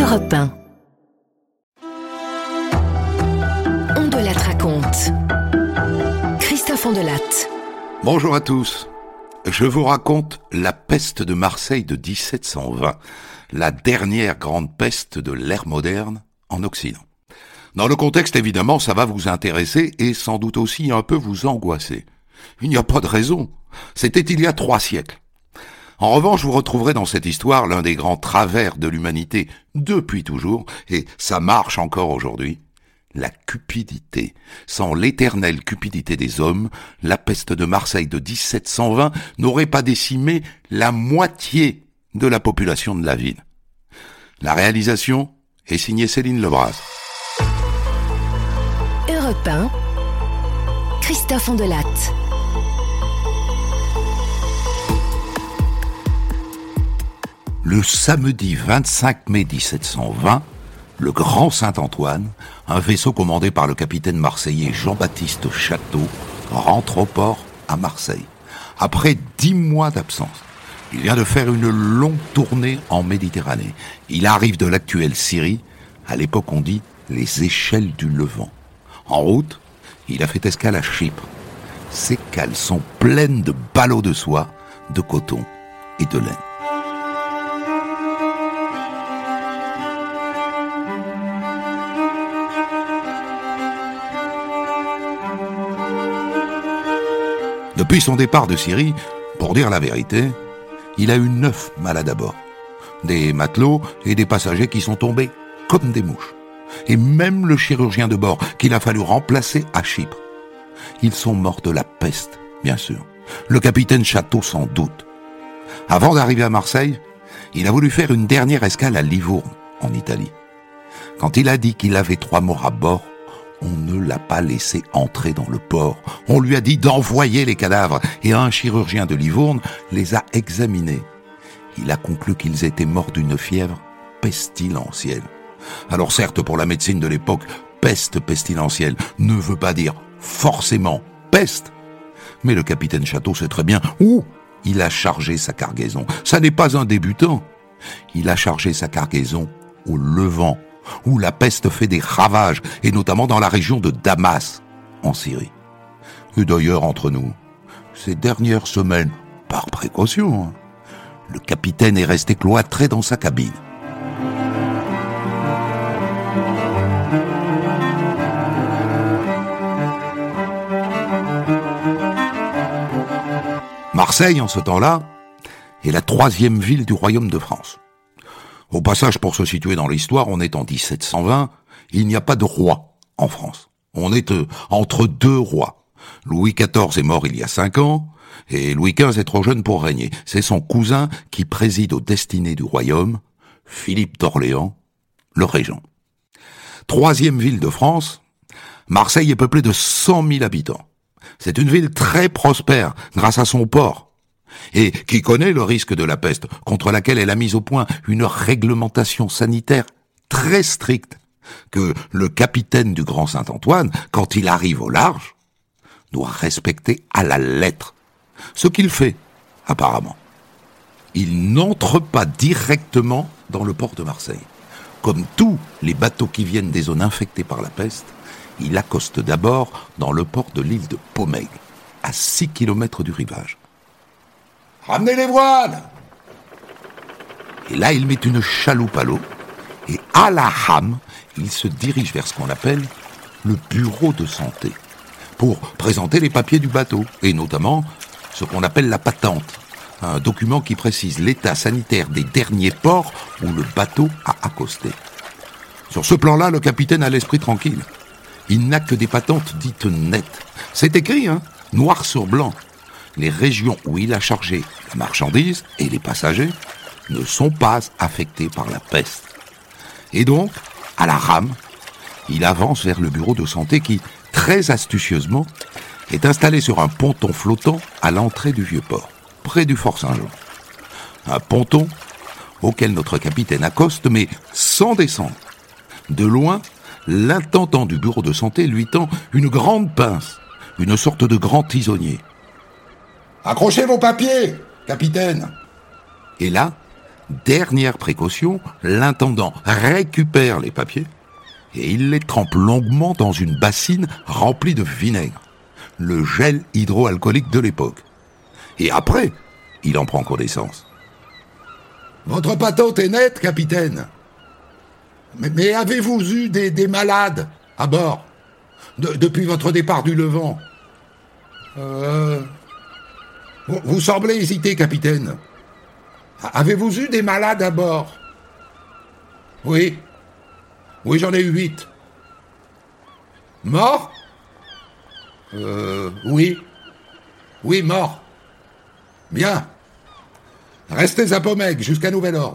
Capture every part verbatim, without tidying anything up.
Europe un. On de la raconte. Christophe Ondelatte. Bonjour à tous. Je vous raconte la peste de Marseille de dix-sept cent vingt, la dernière grande peste de l'ère moderne en Occident. Dans le contexte, évidemment, ça va vous intéresser et sans doute aussi un peu vous angoisser. Il n'y a pas de raison. C'était il y a trois siècles. En revanche, vous retrouverez dans cette histoire l'un des grands travers de l'humanité depuis toujours, et ça marche encore aujourd'hui, la cupidité. Sans l'éternelle cupidité des hommes, la peste de Marseille de dix-sept cent vingt n'aurait pas décimé la moitié de la population de la ville. La réalisation est signée Céline Lebras. Europe un, Christophe Ondelatte. Le samedi vingt-cinq mai dix-sept cent vingt, le Grand Saint-Antoine, un vaisseau commandé par le capitaine marseillais Jean-Baptiste Château, rentre au port à Marseille. Après dix mois d'absence, il vient de faire une longue tournée en Méditerranée. Il arrive de l'actuelle Syrie, à l'époque on dit les échelles du Levant. En route, il a fait escale à Chypre. Ses cales sont pleines de ballots de soie, de coton et de laine. Depuis son départ de Syrie, pour dire la vérité, il a eu neuf malades à bord. Des matelots et des passagers qui sont tombés comme des mouches. Et même le chirurgien de bord qu'il a fallu remplacer à Chypre. Ils sont morts de la peste, bien sûr. Le capitaine Château sans doute. Avant d'arriver à Marseille, il a voulu faire une dernière escale à Livourne, en Italie. Quand il a dit qu'il avait trois morts à bord, on ne l'a pas laissé entrer dans le port. On lui a dit d'envoyer les cadavres et un chirurgien de Livourne les a examinés. Il a conclu qu'ils étaient morts d'une fièvre pestilentielle. Alors certes, pour la médecine de l'époque, peste pestilentielle ne veut pas dire forcément peste. Mais le capitaine Château sait très bien où il a chargé sa cargaison. Ça n'est pas un débutant. Il a chargé sa cargaison au Levant, où la peste fait des ravages, et notamment dans la région de Damas, en Syrie. Et d'ailleurs, entre nous, ces dernières semaines, par précaution, hein, le capitaine est resté cloîtré dans sa cabine. Marseille, en ce temps-là, est la troisième ville du royaume de France. Au passage, pour se situer dans l'histoire, on est en dix-sept cent vingt, il n'y a pas de roi en France. On est euh, entre deux rois. Louis quatorze est mort il y a cinq ans, et Louis quinze est trop jeune pour régner. C'est son cousin qui préside aux destinées du royaume, Philippe d'Orléans, le régent. Troisième ville de France, Marseille est peuplée de cent mille habitants. C'est une ville très prospère grâce à son port, et qui connaît le risque de la peste, contre laquelle elle a mis au point une réglementation sanitaire très stricte, que le capitaine du Grand Saint-Antoine, quand il arrive au large, doit respecter à la lettre. Ce qu'il fait, apparemment. Il n'entre pas directement dans le port de Marseille. Comme tous les bateaux qui viennent des zones infectées par la peste, il accoste d'abord dans le port de l'île de Pomègue, à six kilomètres du rivage. « Ramenez les voiles !» Et là, il met une chaloupe à l'eau, et à la rame, il se dirige vers ce qu'on appelle le bureau de santé, pour présenter les papiers du bateau, et notamment ce qu'on appelle la patente, un document qui précise l'état sanitaire des derniers ports où le bateau a accosté. Sur ce plan-là, le capitaine a l'esprit tranquille. Il n'a que des patentes dites nettes. C'est écrit, hein, noir sur blanc. Les régions où il a chargé la marchandise et les passagers ne sont pas affectées par la peste. Et donc, à la rame, il avance vers le bureau de santé qui, très astucieusement, est installé sur un ponton flottant à l'entrée du Vieux-Port, près du Fort Saint-Jean. Un ponton auquel notre capitaine accoste, mais sans descendre. De loin, l'intendant du bureau de santé lui tend une grande pince, une sorte de grand tisonnier. « Accrochez vos papiers, capitaine !» Et là, Dernière précaution, l'intendant récupère les papiers et il les trempe longuement dans une bassine remplie de vinaigre, le gel hydroalcoolique de l'époque. Et après, il en prend connaissance. « Votre patente est nette, capitaine. Mais, mais avez-vous eu des, des malades à bord de, depuis votre départ du Levant ?»« Euh... Vous, vous semblez hésiter, capitaine. Avez-vous eu des malades à bord ?»« Oui. Oui, j'en ai eu huit. »« Morts ?»« Euh... Oui. Oui, morts. »« Bien. Restez à Pomègue jusqu'à nouvel ordre. »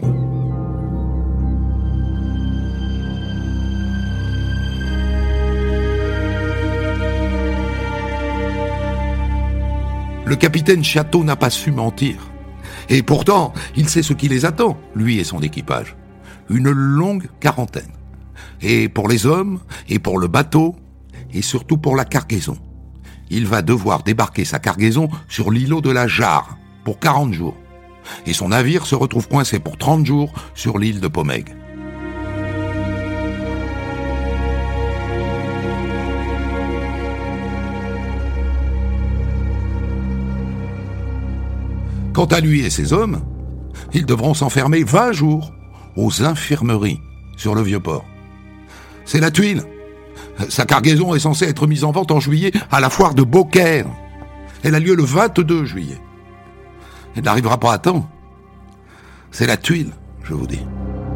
Le capitaine Château n'a pas su mentir. Et pourtant, il sait ce qui les attend, lui et son équipage. Une longue quarantaine. Et pour les hommes, et pour le bateau, et surtout pour la cargaison. Il va devoir débarquer sa cargaison sur l'îlot de la Jarre pour quarante jours. Et son navire se retrouve coincé pour trente jours sur l'île de Pomègue. Quant à lui et ses hommes, ils devront s'enfermer vingt jours aux infirmeries sur le Vieux-Port. C'est la tuile. Sa cargaison est censée être mise en vente en juillet à la foire de Beaucaire. Elle a lieu le vingt-deux juillet. Elle n'arrivera pas à temps. C'est la tuile, je vous dis.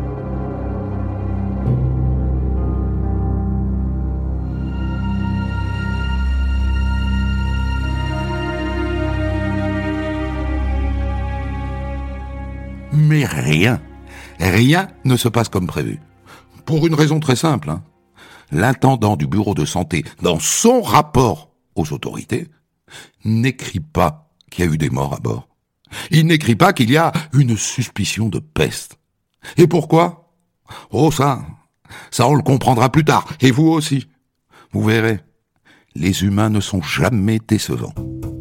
Mais rien, rien ne se passe comme prévu. Pour une raison très simple. Hein. L'intendant du bureau de santé, dans son rapport aux autorités, n'écrit pas qu'il y a eu des morts à bord. Il n'écrit pas qu'il y a une suspicion de peste. Et pourquoi ? Oh ça, ça on le comprendra plus tard, et vous aussi. Vous verrez, les humains ne sont jamais décevants.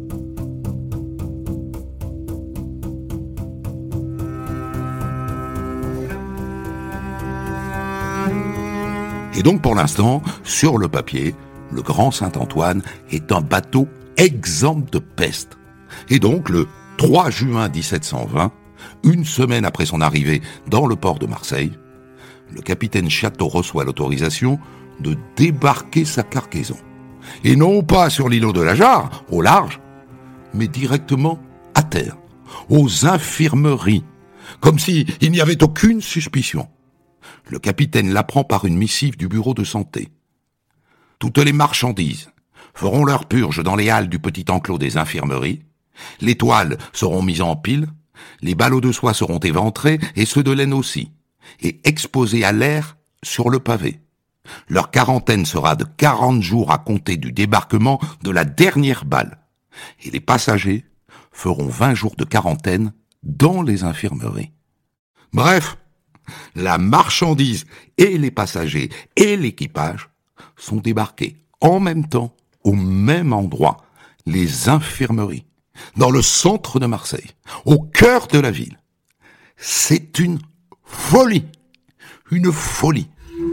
Et donc pour l'instant, sur le papier, le Grand Saint-Antoine est un bateau exempt de peste. Et donc le trois juin dix-sept cent vingt, une semaine après son arrivée dans le port de Marseille, le capitaine Château reçoit l'autorisation de débarquer sa cargaison. Et non pas sur l'îlot de la Jarre, au large, mais directement à terre, aux infirmeries, comme s'il n'y avait aucune suspicion. Le capitaine l'apprend par une missive du bureau de santé. Toutes les marchandises feront leur purge dans les halles du petit enclos des infirmeries. Les toiles seront mises en pile, les ballots de soie seront éventrés et ceux de laine aussi, et exposés à l'air sur le pavé. Leur quarantaine sera de quarante jours à compter du débarquement de la dernière balle, et les passagers feront vingt jours de quarantaine dans les infirmeries. Bref, la marchandise et les passagers et l'équipage sont débarqués en même temps au même endroit, les infirmeries, dans le centre de Marseille, au cœur de la ville. C'est une folie, une folie.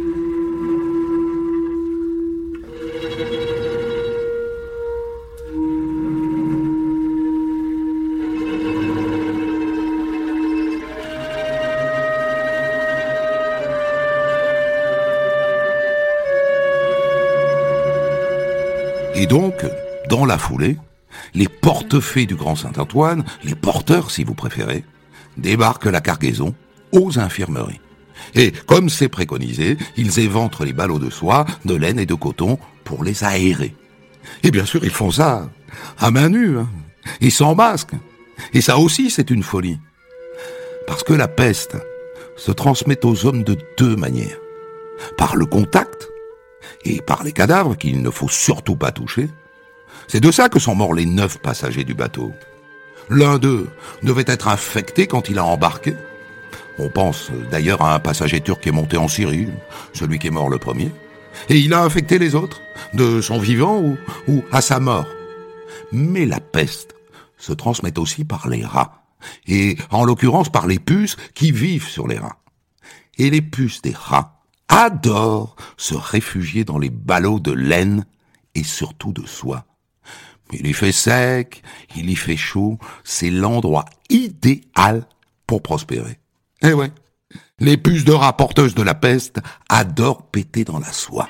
Et donc, dans la foulée, les portefaix du Grand Saint-Antoine, les porteurs si vous préférez, débarquent la cargaison aux infirmeries. Et comme c'est préconisé, ils éventrent les ballots de soie, de laine et de coton pour les aérer. Et bien sûr, ils font ça à main nue, hein, et sans masque. Et ça aussi, c'est une folie. Parce que la peste se transmet aux hommes de deux manières. Par le contact, et par les cadavres qu'il ne faut surtout pas toucher. C'est de ça que sont morts les neuf passagers du bateau. L'un d'eux devait être infecté quand il a embarqué. On pense d'ailleurs à un passager turc qui est monté en Syrie, celui qui est mort le premier. Et il a infecté les autres, de son vivant ou, ou à sa mort. Mais la peste se transmet aussi par les rats et en l'occurrence par les puces qui vivent sur les rats. Et les puces des rats adorent se réfugier dans les ballots de laine et surtout de soie. Il y fait sec, il y fait chaud, c'est l'endroit idéal pour prospérer. Eh ouais, les puces de rats porteuses de la peste adorent péter dans la soie.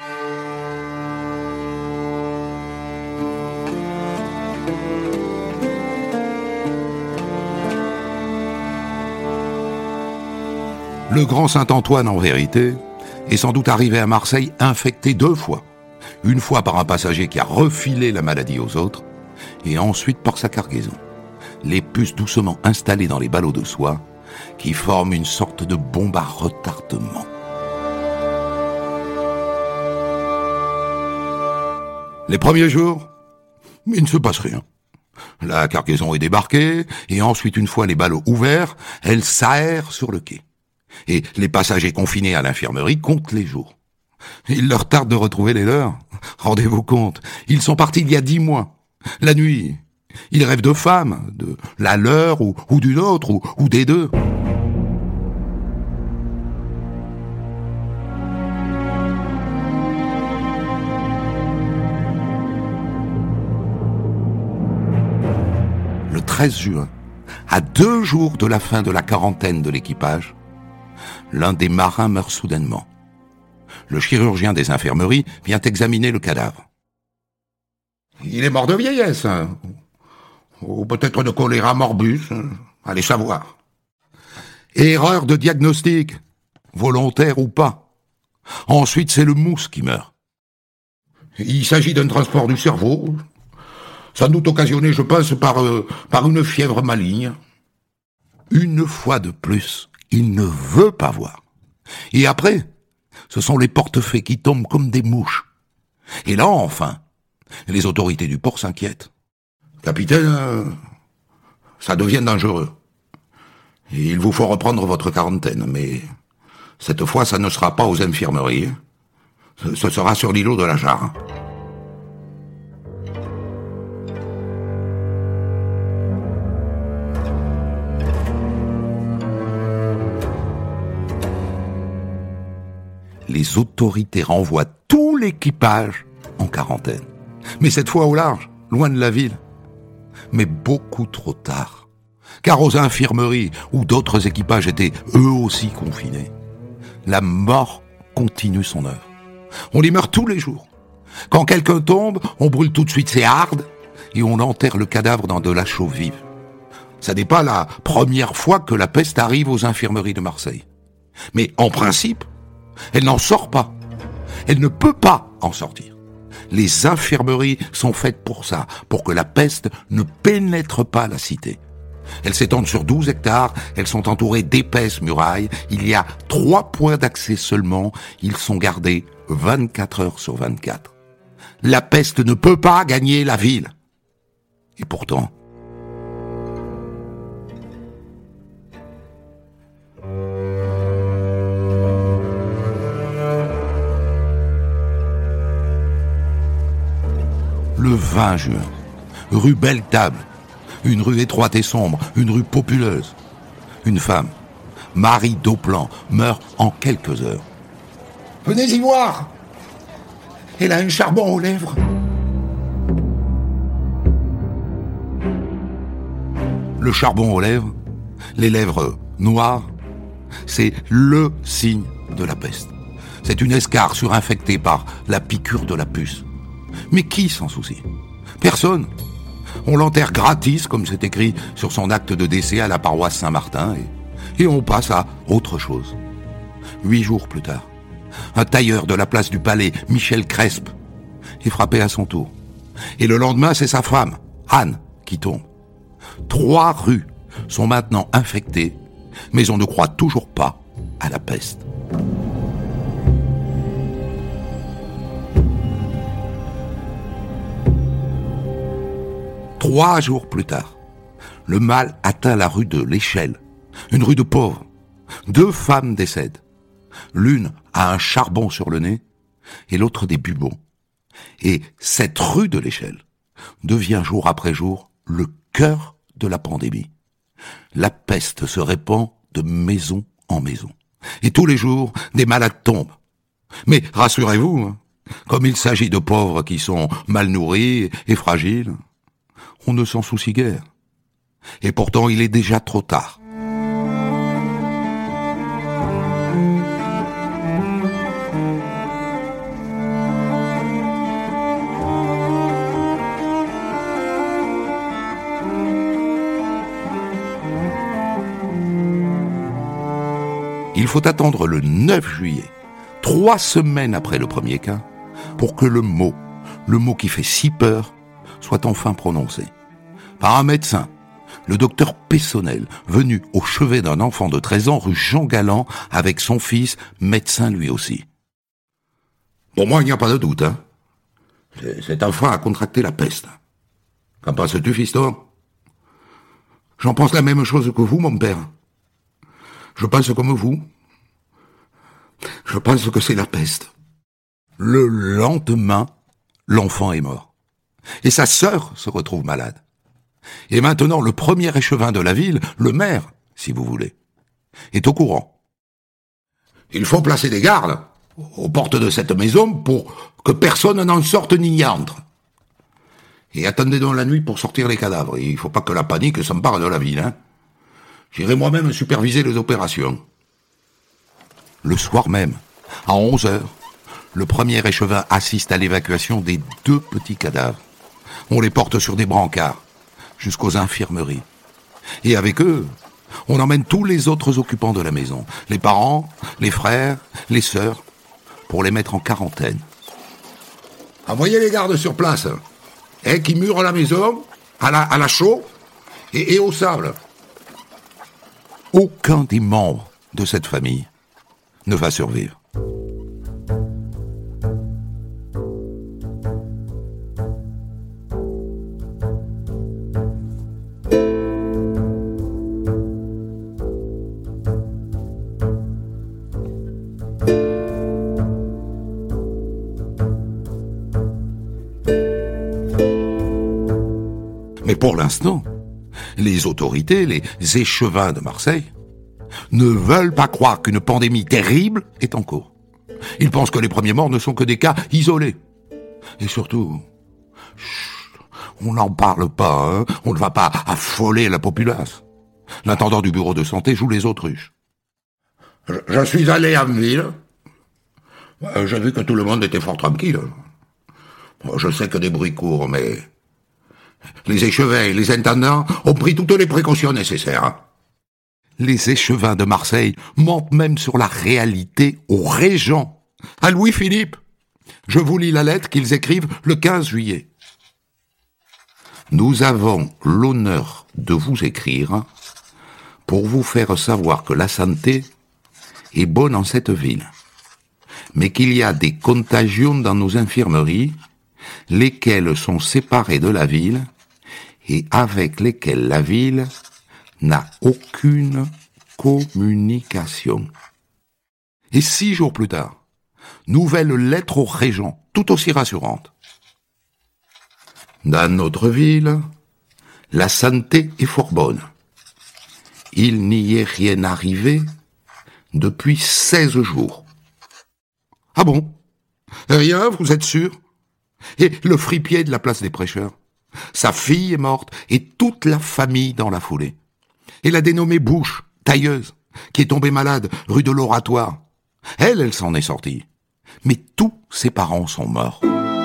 Le grand Saint-Antoine, en vérité, est sans doute arrivé à Marseille infecté deux fois. Une fois par un passager qui a refilé la maladie aux autres, et ensuite par sa cargaison. Les puces doucement installées dans les ballots de soie, qui forment une sorte de bombe à retardement. Les premiers jours, il ne se passe rien. La cargaison est débarquée, et ensuite, une fois les ballots ouverts, elle s'aère sur le quai. Et les passagers confinés à l'infirmerie comptent les jours. Il leur tarde de retrouver les leurs. Rendez-vous compte, ils sont partis il y a dix mois. La nuit, ils rêvent de femmes, de la leur ou, ou d'une autre, ou, ou des deux. Le treize juin, à deux jours de la fin de la quarantaine de l'équipage, l'un des marins meurt soudainement. Le chirurgien des infirmeries vient examiner le cadavre. Il est mort de vieillesse, hein. Ou peut-être de choléra morbus, hein. Allez savoir. Erreur de diagnostic, volontaire ou pas. Ensuite, c'est le mousse qui meurt. Il s'agit d'un transport du cerveau, sans doute occasionné, je pense, par, euh, par une fièvre maligne. Une fois de plus, il ne veut pas voir. Et après, ce sont les portefaix qui tombent comme des mouches. Et là, enfin, les autorités du port s'inquiètent. Capitaine, euh, ça devient dangereux. Et il vous faut reprendre votre quarantaine, mais cette fois, ça ne sera pas aux infirmeries. Ce, ce sera sur l'îlot de la Jarre. Les autorités renvoient tout l'équipage en quarantaine. Mais cette fois au large, loin de la ville. Mais beaucoup trop tard. Car aux infirmeries, où d'autres équipages étaient eux aussi confinés, la mort continue son œuvre. On y meurt tous les jours. Quand quelqu'un tombe, on brûle tout de suite ses hardes et on enterre le cadavre dans de la chaux vive. Ça n'est pas la première fois que la peste arrive aux infirmeries de Marseille. Mais en principe, elle n'en sort pas. Elle ne peut pas en sortir. Les infirmeries sont faites pour ça, pour que la peste ne pénètre pas la cité. Elles s'étendent sur douze hectares, elles sont entourées d'épaisses murailles, il y a trois points d'accès seulement, ils sont gardés vingt-quatre heures sur vingt-quatre. La peste ne peut pas gagner la ville. Et pourtant, le vingt juin, rue Belle-Table, une rue étroite et sombre, une rue populeuse. Une femme, Marie Dauplan, meurt en quelques heures. Venez y voir. Elle a un charbon aux lèvres. Le charbon aux lèvres, les lèvres noires, c'est le signe de la peste. C'est une escarre surinfectée par la piqûre de la puce. Mais qui s'en soucie? Personne. On l'enterre gratis, comme c'est écrit sur son acte de décès à la paroisse Saint-Martin, et, et on passe à autre chose. Huit jours plus tard, un tailleur de la place du Palais, Michel Crespe, est frappé à son tour. Et le lendemain, c'est sa femme, Anne, qui tombe. Trois rues sont maintenant infectées, mais on ne croit toujours pas à la peste. Trois jours plus tard, le mal atteint la rue de l'Échelle, une rue de pauvres. Deux femmes décèdent. L'une a un charbon sur le nez et l'autre des bubons. Et cette rue de l'Échelle devient jour après jour le cœur de la pandémie. la peste se répand de maison en maison. Et tous les jours, des malades tombent. Mais rassurez-vous, hein, comme il s'agit de pauvres qui sont mal nourris et fragiles, on ne s'en soucie guère. Et pourtant, il est déjà trop tard. Il faut attendre le neuf juillet, trois semaines après le premier cas, pour que le mot, le mot qui fait si peur, soit enfin prononcé. Par un médecin, le docteur Pessonnel, venu au chevet d'un enfant de treize ans rue Jean Galland avec son fils, médecin lui aussi. Pour moi, il n'y a pas de doute, hein. Cet enfant a contracté la peste. Qu'en penses-tu, fiston? J'en pense la même chose que vous, mon père. Je pense comme vous. Je pense que c'est la peste. Le lendemain, l'enfant est mort. Et sa sœur se retrouve malade. Et maintenant, le premier échevin de la ville, le maire, si vous voulez, est au courant. Il faut placer des gardes aux portes de cette maison pour que personne n'en sorte ni n'y entre. Et attendez donc la nuit pour sortir les cadavres. Il ne faut pas que la panique s'empare de la ville, hein. J'irai moi-même superviser les opérations. Le soir même, à onze heures, le premier échevin assiste à l'évacuation des deux petits cadavres. On les porte sur des brancards jusqu'aux infirmeries. Et avec eux, on emmène tous les autres occupants de la maison, les parents, les frères, les sœurs, pour les mettre en quarantaine. Envoyez les gardes sur place, hein, qui murent la maison, à la, à la chaux et, et au sable. Aucun des membres de cette famille ne va survivre. Mais pour l'instant, les autorités, les échevins de Marseille, ne veulent pas croire qu'une pandémie terrible est en cours. Ils pensent que les premiers morts ne sont que des cas isolés. Et surtout, chut, on n'en parle pas, hein, on ne va pas affoler la populace. L'intendant du bureau de santé joue les autruches. Je, je suis allé en ville. J'ai vu que tout le monde était fort tranquille. Je sais que des bruits courent, mais les échevins et les intendants ont pris toutes les précautions nécessaires. Les échevins de Marseille mentent même sur la réalité au régent, à Louis-Philippe. Je vous lis la lettre qu'ils écrivent le quinze juillet. Nous avons l'honneur de vous écrire pour vous faire savoir que la santé est bonne en cette ville, mais qu'il y a des contagions dans nos infirmeries, lesquelles sont séparées de la ville et avec lesquelles la ville n'a aucune communication. Et six jours plus tard, nouvelle lettre au régent, tout aussi rassurante. Dans notre ville, la santé est fort bonne. Il n'y est rien arrivé depuis seize jours. Ah bon? Rien, vous êtes sûr? Et le fripier de la place des prêcheurs? Sa fille est morte et toute la famille dans la foulée. Et la dénommée Bouche, tailleuse, qui est tombée malade rue de l'Oratoire. Elle, elle s'en est sortie. Mais tous ses parents sont morts.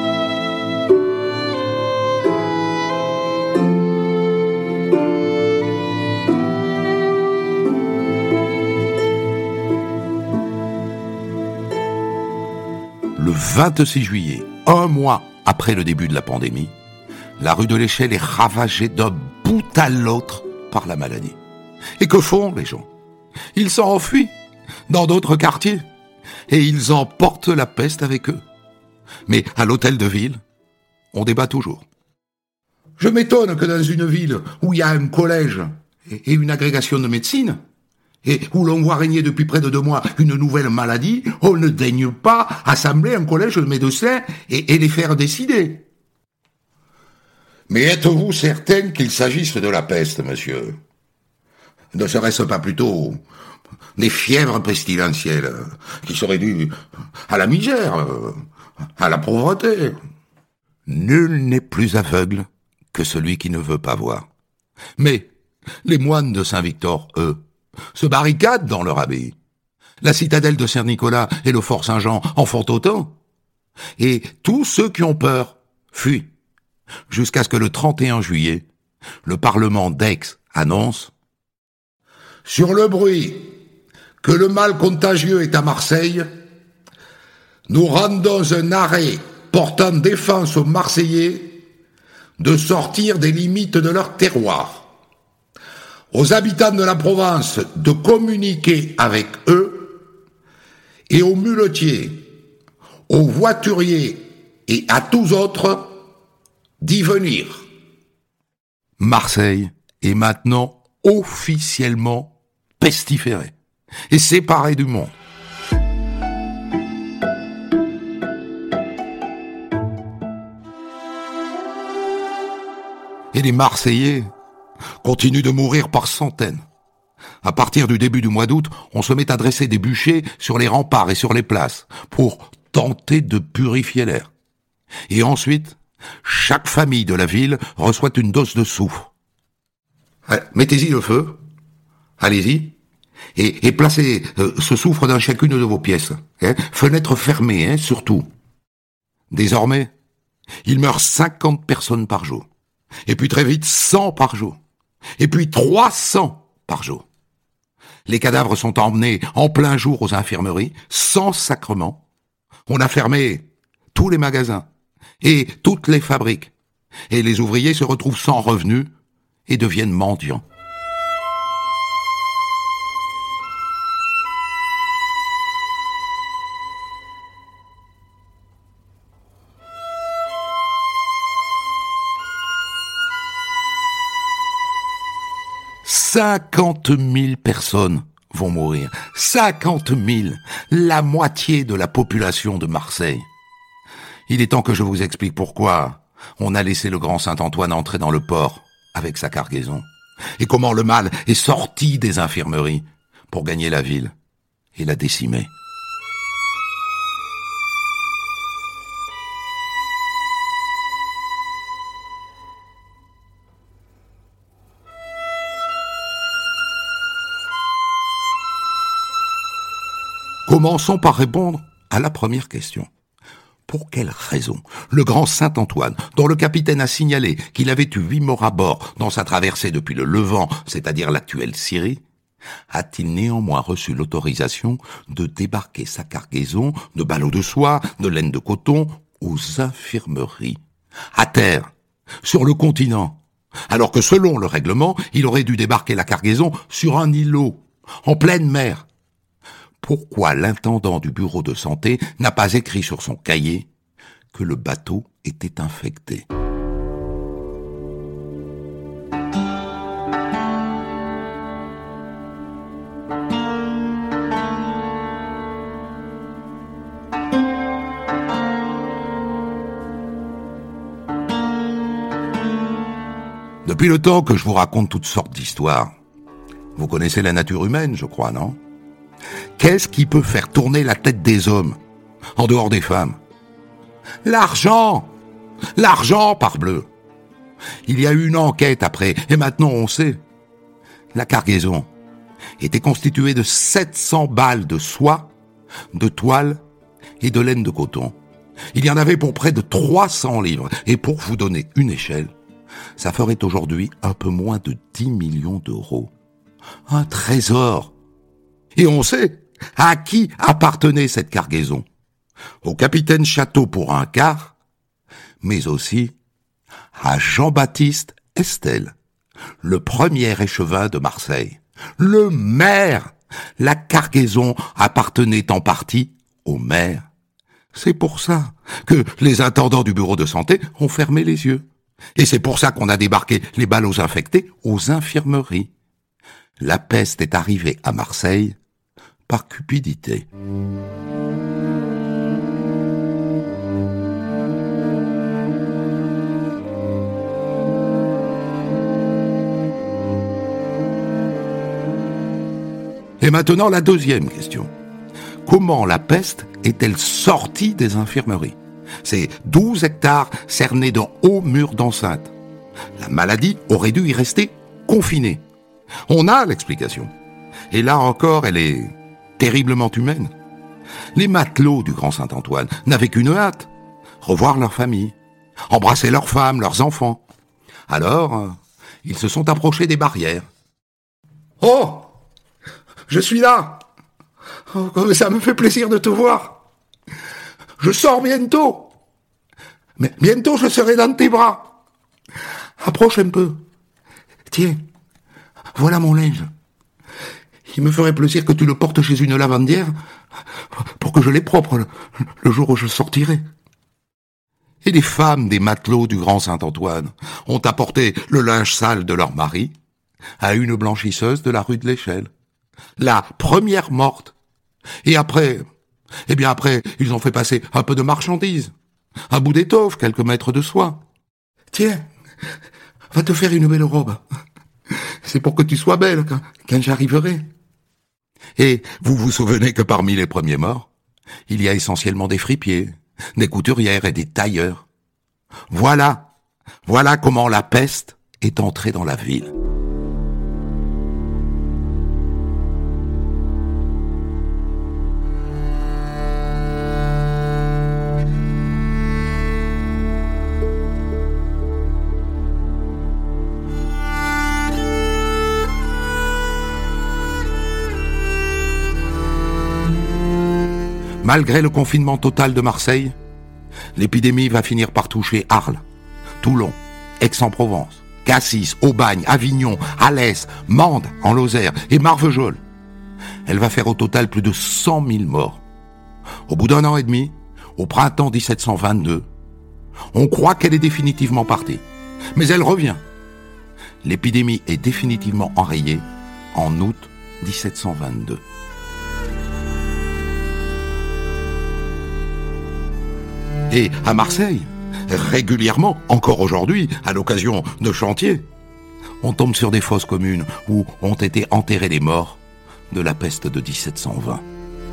Le vingt-six juillet, un mois après le début de la pandémie, la rue de l'Échelle est ravagée d'un bout à l'autre par la maladie. Et que font les gens? Ils s'enfuient dans d'autres quartiers et ils emportent la peste avec eux. Mais à l'hôtel de ville, on débat toujours. Je m'étonne que dans une ville où il y a un collège et une agrégation de médecine, et où l'on voit régner depuis près de deux mois une nouvelle maladie, on ne daigne pas assembler un collège de médecins et, et les faire décider. Mais êtes-vous certain qu'il s'agisse de la peste, monsieur? Ne serait-ce pas plutôt des fièvres pestilentielles qui seraient dues à la misère, à la pauvreté? Nul n'est plus aveugle que celui qui ne veut pas voir. Mais les moines de Saint-Victor, eux, se barricadent dans leur abbaye. La citadelle de Saint-Nicolas et le fort Saint-Jean en font autant. Et tous ceux qui ont peur fuient, jusqu'à ce que le trente et un juillet, le Parlement d'Aix annonce « Sur le bruit que le mal contagieux est à Marseille, nous rendons un arrêt portant défense aux Marseillais de sortir des limites de leur terroir, aux habitants de la Provence de communiquer avec eux et aux muletiers, aux voituriers et à tous autres d'y venir. » Marseille est maintenant officiellement pestiférée et séparée du monde. Et les Marseillais continuent de mourir par centaines. À partir du début du mois d'août, on se met à dresser des bûchers sur les remparts et sur les places pour tenter de purifier l'air. Et ensuite, chaque famille de la ville reçoit une dose de soufre. Allez, mettez-y le feu, allez-y, et, et placez euh, ce soufre dans chacune de vos pièces. Hein, fenêtres fermées, hein, surtout. Désormais, il meurt cinquante personnes par jour. Et puis très vite, cent par jour. Et puis trois cents par jour. Les cadavres sont emmenés en plein jour aux infirmeries, sans sacrement. On a fermé tous les magasins et toutes les fabriques. Et les ouvriers se retrouvent sans revenus et deviennent mendiants. cinquante mille personnes vont mourir. cinquante mille, la moitié de la population de Marseille. Il est temps que je vous explique pourquoi on a laissé le grand Saint-Antoine entrer dans le port avec sa cargaison. Et comment le mal est sorti des infirmeries pour gagner la ville et la décimer. Commençons par répondre à la première question. Pour quelle raison le grand Saint-Antoine, dont le capitaine a signalé qu'il avait eu huit morts à bord dans sa traversée depuis le Levant, c'est-à-dire l'actuelle Syrie, a-t-il néanmoins reçu l'autorisation de débarquer sa cargaison de ballots de soie, de laine de coton, aux infirmeries, à terre, sur le continent, alors que selon le règlement, il aurait dû débarquer la cargaison sur un îlot, en pleine mer? Pourquoi l'intendant du bureau de santé n'a pas écrit sur son cahier que le bateau était infecté? Depuis le temps que je vous raconte toutes sortes d'histoires, vous connaissez la nature humaine, je crois, non? Qu'est-ce qui peut faire tourner la tête des hommes, en dehors des femmes? L'argent! L'argent, parbleu! Il y a eu une enquête après, et maintenant on sait. La cargaison était constituée de sept cents balles de soie, de toile et de laine de coton. Il y en avait pour près de trois cents livres, et pour vous donner une échelle, ça ferait aujourd'hui un peu moins de dix millions d'euros. Un trésor! Et on sait à qui appartenait cette cargaison. Au capitaine Château pour un quart, mais aussi à Jean-Baptiste Estel, le premier échevin de Marseille, le maire. La cargaison appartenait en partie au maire. C'est pour ça que les intendants du bureau de santé ont fermé les yeux. Et c'est pour ça qu'on a débarqué les ballots infectés aux infirmeries. La peste est arrivée à Marseille par cupidité. Et maintenant, la deuxième question. Comment la peste est-elle sortie des infirmeries ? C'est douze hectares cernés d'un haut mur d'enceinte. La maladie aurait dû y rester confinée. On a l'explication. Et là encore, elle est terriblement humaine. Les matelots du Grand Saint-Antoine n'avaient qu'une hâte, revoir leur famille, embrasser leurs femmes, leurs enfants. Alors, euh, ils se sont approchés des barrières. « Oh, je suis là. Oh, comme ça me fait plaisir de te voir. Je sors bientôt. Mais bientôt je serai dans tes bras. Approche un peu. Tiens, voilà mon linge. Il me ferait plaisir que tu le portes chez une lavandière pour que je l'ai propre le, le jour où je sortirai. » Et les femmes des matelots du Grand Saint-Antoine ont apporté le linge sale de leur mari à une blanchisseuse de la rue de l'Échelle. La première morte. Et après, eh bien après, ils ont fait passer un peu de marchandises, un bout d'étoffe, quelques mètres de soie. Tiens, va te faire une belle robe. C'est pour que tu sois belle quand, quand j'arriverai. Et vous vous souvenez que parmi les premiers morts, il y a essentiellement des fripiers, des couturières et des tailleurs. Voilà, voilà comment la peste est entrée dans la ville. Malgré le confinement total de Marseille, l'épidémie va finir par toucher Arles, Toulon, Aix-en-Provence, Cassis, Aubagne, Avignon, Alès, Mende en Lozère et Marvejols. Elle va faire au total plus de cent mille morts. Au bout d'un an et demi, au printemps dix-sept cent vingt-deux, on croit qu'elle est définitivement partie. Mais elle revient. L'épidémie est définitivement enrayée en août dix-sept cent vingt-deux. Et à Marseille, régulièrement, encore aujourd'hui, à l'occasion de chantiers, on tombe sur des fosses communes où ont été enterrés les morts de la peste de dix-sept cent vingt.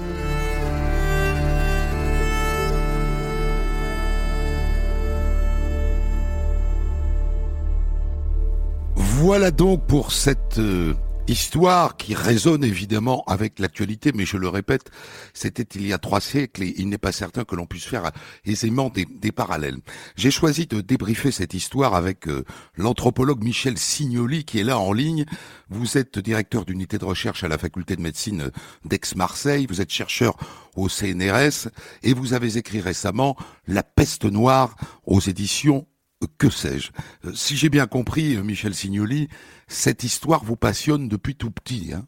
Voilà donc pour cette euh, histoire qui résonne évidemment avec l'actualité, mais je le répète, c'était il y a trois siècles et il n'est pas certain que l'on puisse faire aisément des, des parallèles. J'ai choisi de débriefer cette histoire avec euh, l'anthropologue Michel Signoli qui est là en ligne. Vous êtes directeur d'unité de recherche à la faculté de médecine d'Aix-Marseille, vous êtes chercheur au C N R S et vous avez écrit récemment La peste noire aux éditions Que sais-je. Si j'ai bien compris, Michel Signoli, cette histoire vous passionne depuis tout petit, hein ?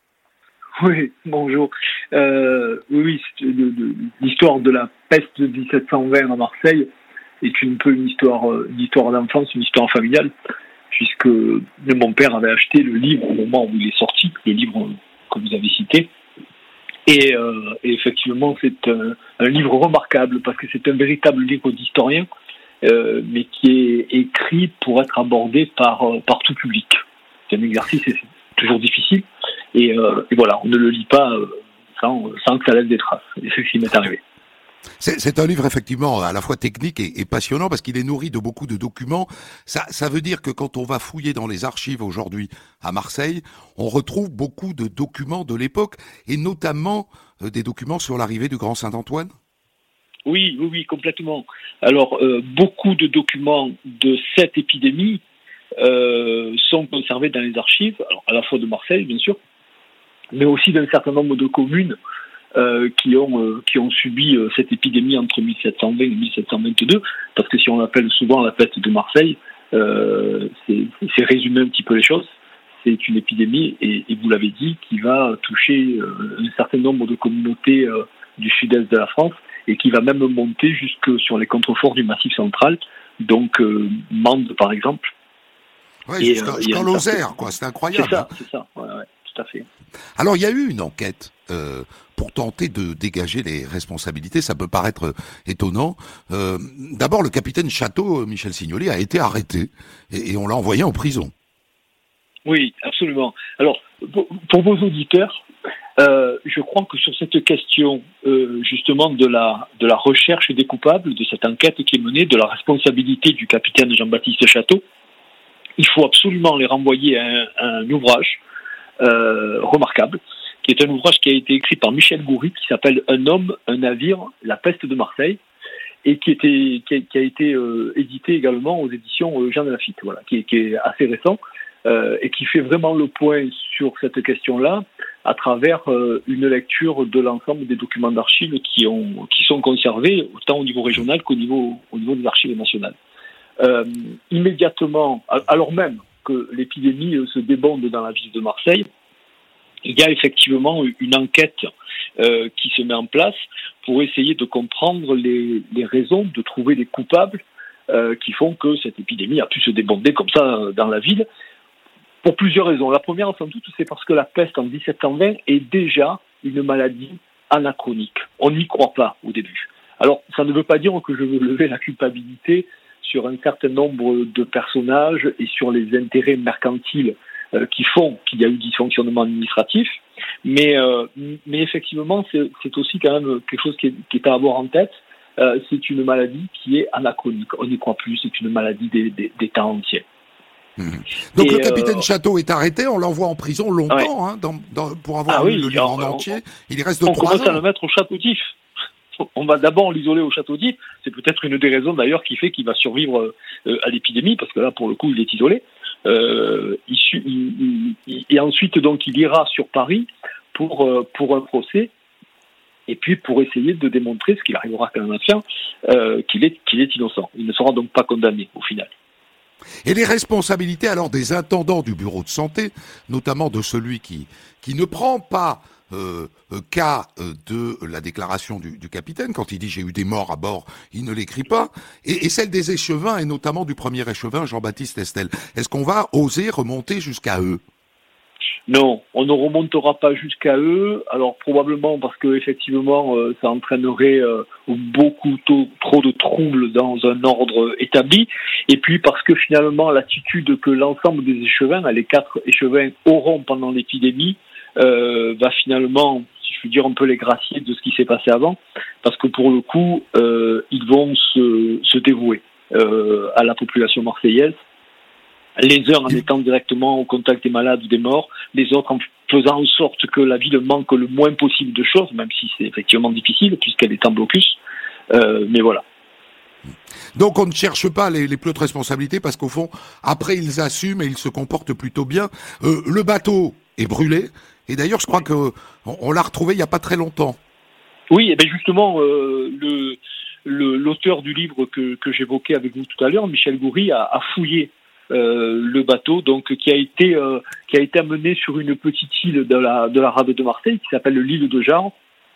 Oui, bonjour. Euh, oui, de, de, l'histoire de la peste de dix-sept cent vingt à Marseille est une peu une histoire, une histoire d'enfance, une histoire familiale, puisque mon père avait acheté le livre au moment où il est sorti, le livre que vous avez cité. Et, euh, et effectivement, c'est un, un livre remarquable, parce que c'est un véritable livre d'historien, Euh, mais qui est écrit pour être abordé par, euh, par tout public. C'est un exercice, c'est toujours difficile, et, euh, et voilà, on ne le lit pas euh, sans, sans que ça laisse des traces, et c'est ce qui m'est arrivé. C'est, c'est un livre effectivement à la fois technique et, et passionnant, parce qu'il est nourri de beaucoup de documents. Ça, ça veut dire que quand on va fouiller dans les archives aujourd'hui à Marseille, on retrouve beaucoup de documents de l'époque, et notamment euh, des documents sur l'arrivée du Grand Saint-Antoine. Oui, oui, oui, complètement. Alors, euh, beaucoup de documents de cette épidémie euh, sont conservés dans les archives, alors à la fois de Marseille, bien sûr, mais aussi d'un certain nombre de communes euh, qui ont euh, qui ont subi euh, cette épidémie entre mille sept cent vingt et mille sept cent vingt-deux, parce que si on appelle souvent la peste de Marseille, euh, c'est, c'est résumer un petit peu les choses. C'est une épidémie, et, et vous l'avez dit, qui va toucher euh, un certain nombre de communautés euh, du sud-est de la France, et qui va même monter jusque sur les contreforts du Massif central, donc euh, Mende par exemple. Oui, jusqu'en, euh, jusqu'en Lozère, quoi, c'est incroyable. C'est ça, c'est ça, ouais, ouais, tout à fait. Alors il y a eu une enquête euh, pour tenter de dégager les responsabilités, ça peut paraître étonnant. Euh, d'abord le capitaine Château, Michel Signoli, a été arrêté, et, et on l'a envoyé en prison. Oui, absolument. Alors, pour, pour vos auditeurs, Euh, je crois que sur cette question, euh, justement, de la, de la recherche des coupables, de cette enquête qui est menée, de la responsabilité du capitaine Jean-Baptiste Château, il faut absolument les renvoyer à un, à un ouvrage euh, remarquable, qui est un ouvrage qui a été écrit par Michel Goury, qui s'appelle « Un homme, un navire, la peste de Marseille », et qui, était, qui, a, qui a été euh, édité également aux éditions euh, Jean de Lafitte, voilà, qui, qui est assez récent, euh, et qui fait vraiment le point sur cette question-là, à travers euh, une lecture de l'ensemble des documents d'archives qui, ont, qui sont conservés, autant au niveau régional qu'au niveau, au niveau des archives nationales. Euh, immédiatement, alors même que l'épidémie se débande dans la ville de Marseille, il y a effectivement une enquête euh, qui se met en place pour essayer de comprendre les, les raisons, de trouver les coupables euh, qui font que cette épidémie a pu se débander comme ça dans la ville, pour plusieurs raisons. La première, sans doute, c'est parce que la peste en dix-sept cent vingt est déjà une maladie anachronique. On n'y croit pas au début. Alors, ça ne veut pas dire que je veux lever la culpabilité sur un certain nombre de personnages et sur les intérêts mercantiles euh, qui font qu'il y a eu dysfonctionnement administratif, mais, euh, mais effectivement, c'est, c'est aussi quand même quelque chose qui est, qui est à avoir en tête. Euh, c'est une maladie qui est anachronique. On n'y croit plus, c'est une maladie des, des, des temps entiers. Mmh. Donc et le capitaine euh... Château est arrêté, on l'envoie en prison longtemps, ouais. hein, dans, dans, pour avoir ah, lu oui, le livre en on, entier. Il y reste de on trois ans. On commence à le mettre au château d'If. On va d'abord l'isoler au château d'If. C'est peut-être une des raisons d'ailleurs qui fait qu'il va survivre euh, à l'épidémie, parce que là, pour le coup, il est isolé. Euh, il, il, il, et ensuite, donc, il ira sur Paris pour, euh, pour un procès, et puis pour essayer de démontrer, ce qu'il arrivera quand même à faire, euh, qu'il est, qu'il est innocent. Il ne sera donc pas condamné au final. Et les responsabilités alors des intendants du bureau de santé, notamment de celui qui, qui ne prend pas euh, cas de la déclaration du, du capitaine, quand il dit « j'ai eu des morts à bord », il ne l'écrit pas, et, et celle des échevins, et notamment du premier échevin, Jean-Baptiste Estel. Est-ce qu'on va oser remonter jusqu'à eux ? Non, on ne remontera pas jusqu'à eux. Alors probablement parce que effectivement, euh, ça entraînerait euh, beaucoup to- trop de troubles dans un ordre établi. Et puis parce que finalement, l'attitude que l'ensemble des échevins, les quatre échevins auront pendant l'épidémie, euh, va finalement, si je puis dire, un peu les gracier de ce qui s'est passé avant, parce que pour le coup, euh, ils vont se, se dévouer euh, à la population marseillaise. Les uns en étant directement au contact des malades ou des morts, les autres en faisant en sorte que la ville manque le moins possible de choses, même si c'est effectivement difficile, puisqu'elle est en blocus. Euh, mais voilà. Donc on ne cherche pas les, les plus hautes responsabilités, parce qu'au fond, après ils assument et ils se comportent plutôt bien. Euh, le bateau est brûlé, et d'ailleurs je crois que on, on l'a retrouvé il n'y a pas très longtemps. Oui, et bien justement, euh, le, le, l'auteur du livre que, que j'évoquais avec vous tout à l'heure, Michel Goury, a, a fouillé Euh, le bateau, donc qui a été euh, qui a été amené sur une petite île de la de la rade de Marseille qui s'appelle l'île de Jarre,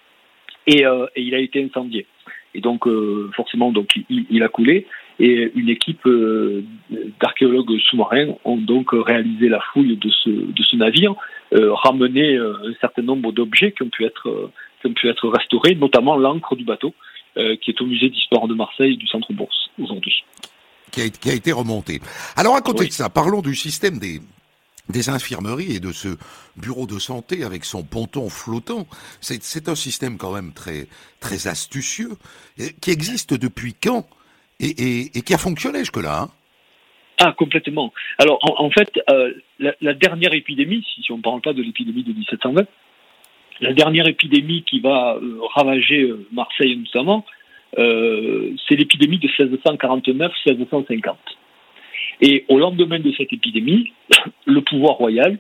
et, euh, et il a été incendié. Et donc euh, forcément donc il, il a coulé, et une équipe euh, d'archéologues sous-marins ont donc réalisé la fouille de ce de ce navire, euh, ramené euh, un certain nombre d'objets qui ont pu être euh, qui ont pu être restaurés, notamment l'encre du bateau euh, qui est au musée d'histoire de Marseille du Centre Bourse aujourd'hui. Qui a, qui a été remonté. Alors à côté oui. de ça, parlons du système des, des infirmeries et de ce bureau de santé avec son ponton flottant. C'est, c'est un système quand même très, très astucieux, qui existe depuis quand et, et, et qui a fonctionné jusque-là. Hein. Ah, complètement. Alors en, en fait, euh, la, la dernière épidémie, si, si on ne parle pas de l'épidémie de dix-sept cent vingt, la dernière épidémie qui va euh, ravager euh, Marseille notamment, Euh, c'est l'épidémie de seize cent quarante-neuf seize cent cinquante. Et au lendemain de cette épidémie, le pouvoir royal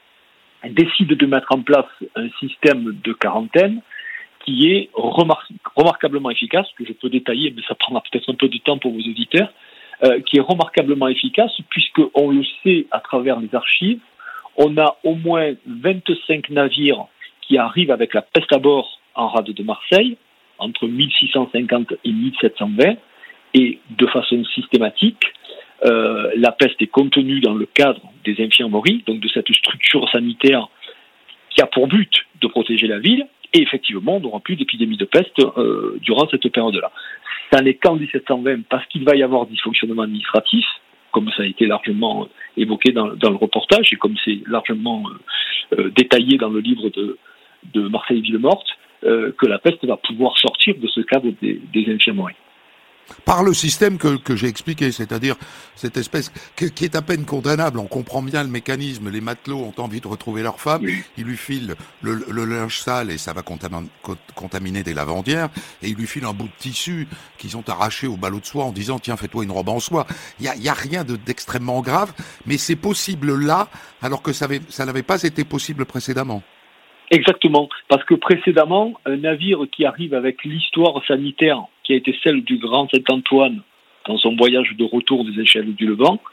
décide de mettre en place un système de quarantaine qui est remar- remarquablement efficace, que je peux détailler, mais ça prendra peut-être un peu de temps pour vos auditeurs, euh, qui est remarquablement efficace, puisqu'on le sait à travers les archives, on a au moins vingt-cinq navires qui arrivent avec la peste à bord en rade de Marseille, entre mille six cent cinquante et mille sept cent vingt, et de façon systématique, euh, la peste est contenue dans le cadre des infirmeries, donc de cette structure sanitaire qui a pour but de protéger la ville, et effectivement, on n'aura plus d'épidémie de peste euh, durant cette période-là. Ça n'est qu'en dix-sept cent vingt, parce qu'il va y avoir dysfonctionnement administratif, comme ça a été largement évoqué dans, dans le reportage, et comme c'est largement euh, euh, détaillé dans le livre de de Marseille-Ville-Morte, euh, que la peste va pouvoir sortir de ce cadre des, des infirmeries. Par le système que, que j'ai expliqué, c'est-à-dire cette espèce que, qui est à peine condamnable. On comprend bien le mécanisme. Les matelots ont envie de retrouver leur femme. Oui. Ils lui filent le, le linge sale et ça va contaminer, contaminer des lavandières. Et ils lui filent un bout de tissu qu'ils ont arraché au ballot de soie en disant tiens, fais-toi une robe en soie. Il y a, il y a rien de, d'extrêmement grave, mais c'est possible là, alors que ça, avait, ça n'avait pas été possible précédemment. Exactement, parce que précédemment, un navire qui arrive avec l'histoire sanitaire qui a été celle du Grand Saint-Antoine dans son voyage de retour des échelles du Levant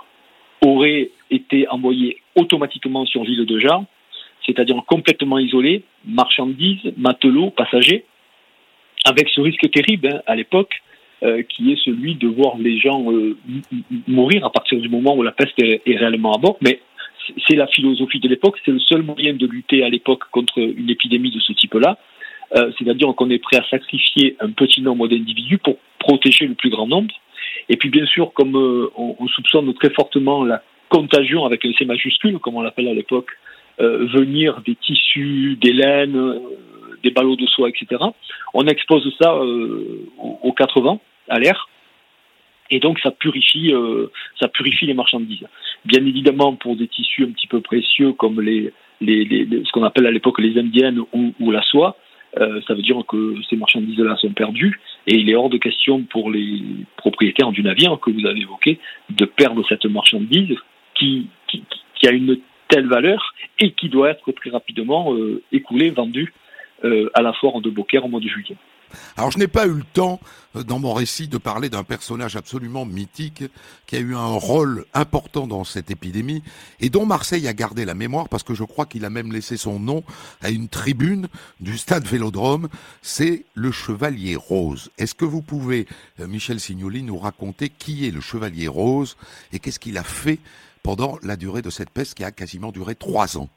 aurait été envoyé automatiquement sur l'île de Jar, c'est-à-dire complètement isolé, marchandises, matelots, passagers, avec ce risque terrible hein, à l'époque, euh, qui est celui de voir les gens euh, m- mourir à partir du moment où la peste est, est réellement à bord, mais c'est la philosophie de l'époque, c'est le seul moyen de lutter à l'époque contre une épidémie de ce type-là, euh, c'est-à-dire qu'on est prêt à sacrifier un petit nombre d'individus pour protéger le plus grand nombre. Et puis bien sûr, comme euh, on, on soupçonne très fortement la contagion avec un C majuscule, comme on l'appelle à l'époque, euh, venir des tissus, des laines, euh, des ballots de soie, et cetera, on expose ça euh, aux, aux quatre vents, à l'air. Et donc ça purifie, euh, ça purifie les marchandises. Bien évidemment, pour des tissus un petit peu précieux comme les, les, les, les ce qu'on appelle à l'époque les indiennes ou, ou la soie, euh, ça veut dire que ces marchandises-là sont perdues et il est hors de question pour les propriétaires du navire que vous avez évoqué de perdre cette marchandise qui, qui, qui a une telle valeur et qui doit être très rapidement euh, écoulée, vendue euh, à la foire de Beaucaire au mois de juillet. Alors je n'ai pas eu le temps dans mon récit de parler d'un personnage absolument mythique qui a eu un rôle important dans cette épidémie et dont Marseille a gardé la mémoire parce que je crois qu'il a même laissé son nom à une tribune du stade Vélodrome, c'est le Chevalier Rose. Est-ce que vous pouvez, Michel Signoli, nous raconter qui est le Chevalier Rose et qu'est-ce qu'il a fait pendant la durée de cette peste qui a quasiment duré trois ans?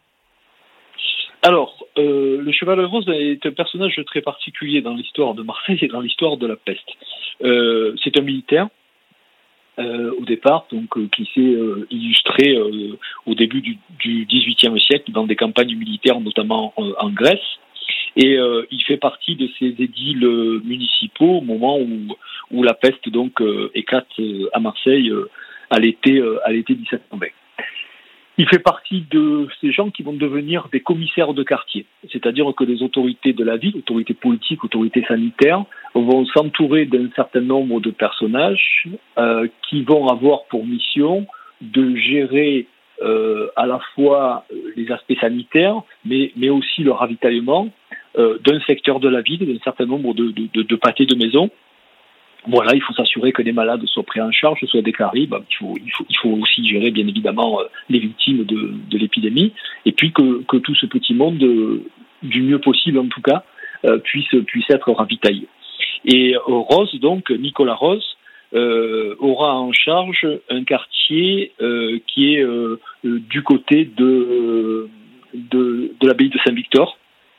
Alors, euh, le Chevalier Rose est un personnage très particulier dans l'histoire de Marseille et dans l'histoire de la peste. Euh, c'est un militaire, euh, au départ, donc euh, qui s'est euh, illustré euh, au début du, du dix-huitième siècle dans des campagnes militaires, notamment euh, en Grèce. Et euh, il fait partie de ces édiles municipaux au moment où, où la peste donc euh, éclate euh, à Marseille euh, à l'été, euh, à l'été dix-sept cent vingt. Il fait partie de ces gens qui vont devenir des commissaires de quartier, c'est-à-dire que les autorités de la ville, autorités politiques, autorités sanitaires, vont s'entourer d'un certain nombre de personnages euh, qui vont avoir pour mission de gérer euh, à la fois les aspects sanitaires, mais, mais aussi le ravitaillement euh, d'un secteur de la ville, d'un certain nombre de, de, de, de pâtés de maison. Voilà, il faut s'assurer que les malades soient pris en charge, soient déclarés. Ben, il, faut, il, faut, il faut aussi gérer, bien évidemment, euh, les victimes de, de l'épidémie. Et puis que, que tout ce petit monde, euh, du mieux possible en tout cas, euh, puisse, puisse être ravitaillé. Et euh, Rose, donc, Nicolas Rose, euh, aura en charge un quartier euh, qui est euh, du côté de, de, de l'abbaye de Saint-Victor,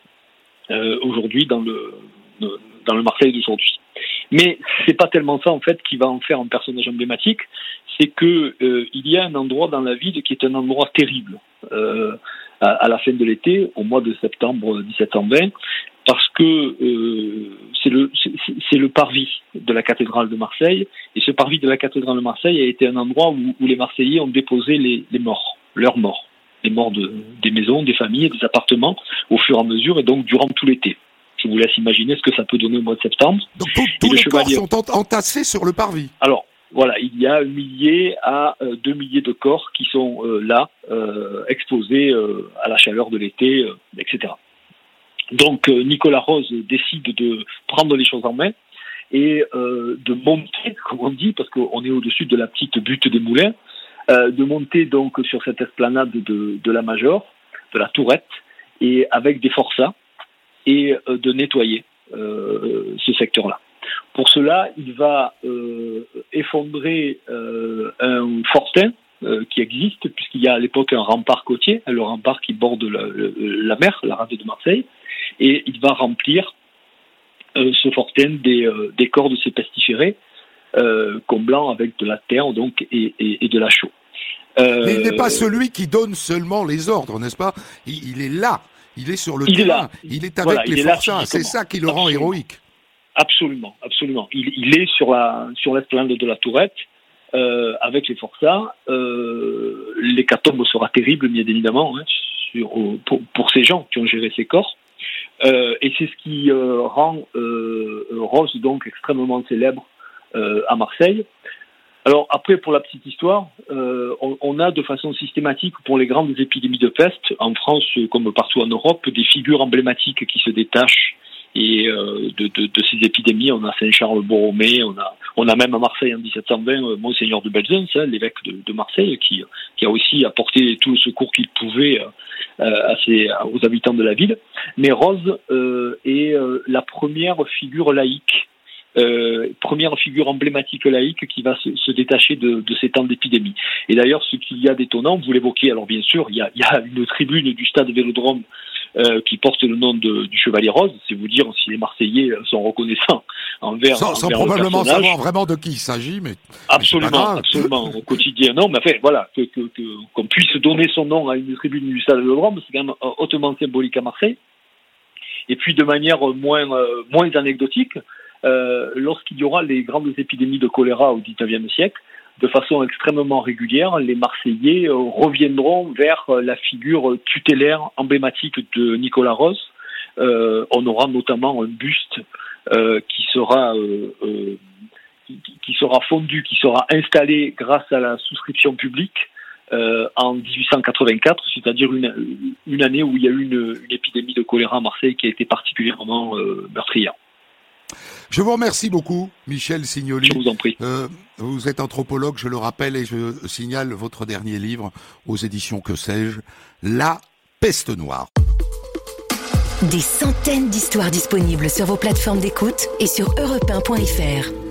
euh, aujourd'hui, dans le, dans le Marseille d'aujourd'hui. Mais c'est pas tellement ça en fait qui va en faire un personnage emblématique, c'est que euh, il y a un endroit dans la ville qui est un endroit terrible euh, à, à la fin de l'été, au mois de septembre dix-sept cent vingt, parce que euh, c'est le c'est, c'est le parvis de la cathédrale de Marseille, et ce parvis de la cathédrale de Marseille a été un endroit où, où les Marseillais ont déposé les, les morts, leurs morts, les morts de, des maisons, des familles, des appartements, au fur et à mesure, et donc durant tout l'été. Je vous laisse imaginer ce que ça peut donner au mois de septembre. Donc tous, tous les corps sont entassés sur le parvis. Alors, voilà, il y a un millier à euh, deux milliers de corps qui sont euh, là, euh, exposés euh, à la chaleur de l'été, euh, et cetera. Donc euh, Nicolas Rose décide de prendre les choses en main et euh, de monter, comme on dit, parce qu'on est au-dessus de la petite butte des Moulins, euh, de monter donc sur cette esplanade de, de la Major, de la Tourette, et avec des forçats, et de nettoyer euh, ce secteur-là. Pour cela, il va euh, effondrer euh, un fortin euh, qui existe, puisqu'il y a à l'époque un rempart côtier, le rempart qui borde la, la mer, la rade de Marseille, et il va remplir euh, ce fortin des, euh, des corps de ces pestiférés, euh, comblant avec de la terre donc, et, et, et de la chaux. Euh, Mais il n'est pas celui qui donne seulement les ordres, n'est-ce pas ? il, il est là. Il est sur le il terrain, est il est avec voilà, les forçats, c'est ça qui le rend absolument. héroïque. Absolument, absolument. Il, il est sur la sur l'esplanade de la Tourette euh, avec les forçats. Euh, l'hécatombe sera terrible, bien évidemment, hein, sur, pour, pour ces gens qui ont géré ces corps. Euh, et c'est ce qui euh, rend euh, Rose donc extrêmement célèbre euh, à Marseille. Alors après, pour la petite histoire, euh, on, on a de façon systématique pour les grandes épidémies de peste, en France comme partout en Europe, des figures emblématiques qui se détachent et euh, de, de, de ces épidémies. On a Saint-Charles-Borromée, on a, on a même à Marseille en dix-sept cent vingt euh, Monseigneur de Belzunce, hein, l'évêque de, de Marseille, qui, qui a aussi apporté tout le secours qu'il pouvait euh, à ses, aux habitants de la ville. Mais Rose euh, est euh, la première figure laïque. Euh, première figure emblématique laïque qui va se, se détacher de, de ces temps d'épidémie. Et d'ailleurs, ce qu'il y a d'étonnant, vous l'évoquez, alors bien sûr, il y a, il y a une tribune du stade Vélodrome euh, qui porte le nom de, du Chevalier Rose, c'est vous dire si les Marseillais sont reconnaissants envers Sans, sans envers probablement le personnage. Savoir vraiment de qui il s'agit, mais absolument, mais absolument, au quotidien, non, mais enfin, voilà, que, que, que, qu'on puisse donner son nom à une tribune du stade Vélodrome, c'est quand même hautement symbolique à Marseille. Et puis, de manière moins, euh, moins anecdotique, Euh, lorsqu'il y aura les grandes épidémies de choléra au dix-neuvième siècle, de façon extrêmement régulière, les Marseillais euh, reviendront vers euh, la figure tutélaire emblématique de Nicolas Rose. Euh, on aura notamment un buste euh, qui sera euh, euh, qui, qui sera fondu, qui sera installé grâce à la souscription publique euh, en dix-huit cent quatre-vingt-quatre, c'est-à-dire une, une année où il y a eu une, une épidémie de choléra à Marseille qui a été particulièrement euh, meurtrière. Je vous remercie beaucoup, Michel Signoli. Je vous en prie. Euh, vous êtes anthropologue, je le rappelle, et je signale votre dernier livre aux éditions Que sais-je, La peste noire. Des centaines d'histoires disponibles sur vos plateformes d'écoute et sur europe un point f r.